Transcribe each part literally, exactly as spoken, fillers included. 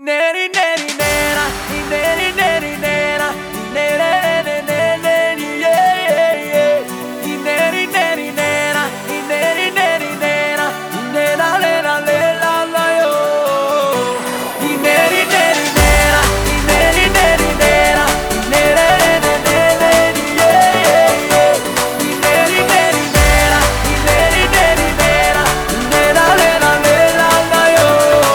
Neri neri nera, neri neri nera, neri neri neri yeah yeah yeah. Neri neri nera, neri neri nera, nera nera nera la yo. Neri neri nera, neri neri nera, neri neri neri yeah yeah yeah. Neri neri nera, neri neri nera, nera nera nera la yo.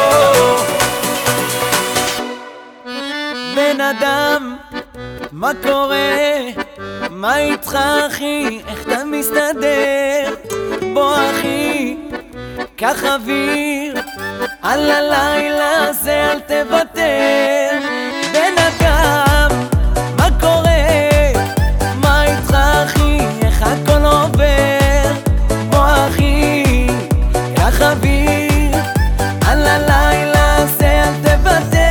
בן אדם, מה קורה? מה איתך אחי? איך אתה מסתדר? בוא אחי, קח אוויר, על הלילה הזה אל תוותר. בן אדם, מה קורה? מה איתך אחי? איך הכל עובר? בוא אחי, קח אוויר, על הלילה הזה אל תוותר.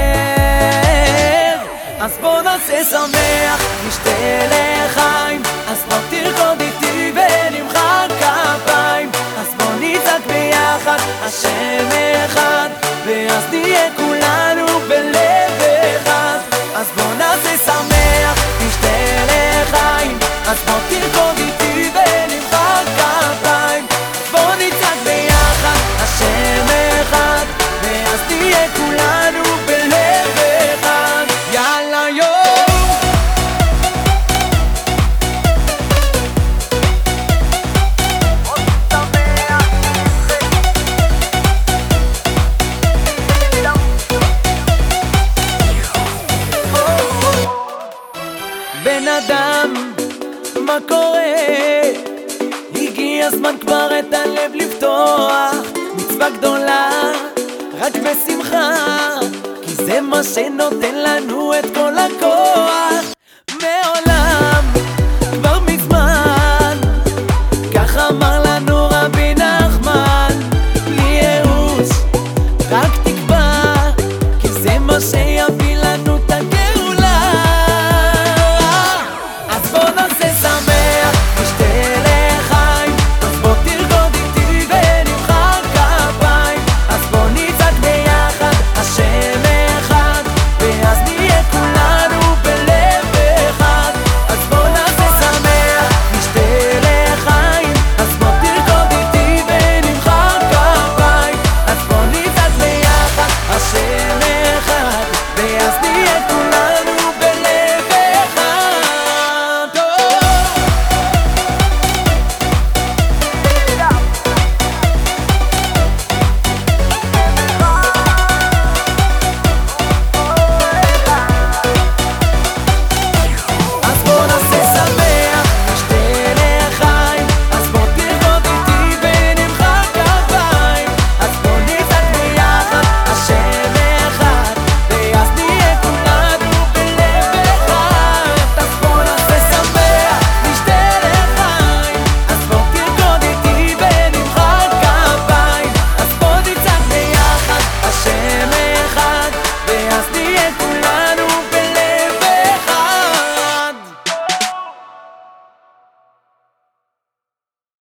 אז בוא נעשה שמח, נשתה לחיים, אז בוא תרקוד איתי ונמחא כפיים. אז בוא נצעק ביחד, השם אחד, ואז נהיה כולנו בלב אחד. אז בוא נעשה שמח, נשתה לחיים, אז בוא תרקוד איתי ונמחא כפיים. אז בוא נצעק ביחד, השם אחד, ואז נהיה כולנו בלב אחד. יאללה יום בן אדם, מה קורה? הגיע הזמן כבר את הלב לפתוח, מצווה גדולה, רק בשמחה, כי זה מה שנותן לנו את כל הכוח. מעולם, כבר מזמן, כך אמר לנו רבי נחמן, בלי ייאוש, רק תקווה, כי זה מה שיביא